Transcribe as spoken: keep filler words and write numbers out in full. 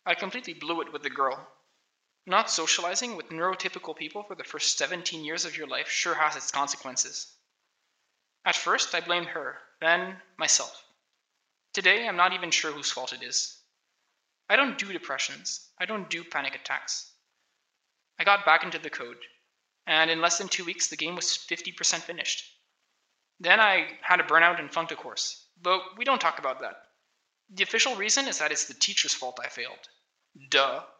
I completely blew it with the girl. Not socializing with neurotypical people for the first seventeen years of your life sure has its consequences. At first, I blamed her, then myself. Today, I'm not even sure whose fault it is. I don't do depressions. I don't do panic attacks. I got back into the code, and in less than two weeks, the game was fifty percent finished. Then I had a burnout and flunked a course, but we don't talk about that. The official reason is that it's the teacher's fault I failed. Duh.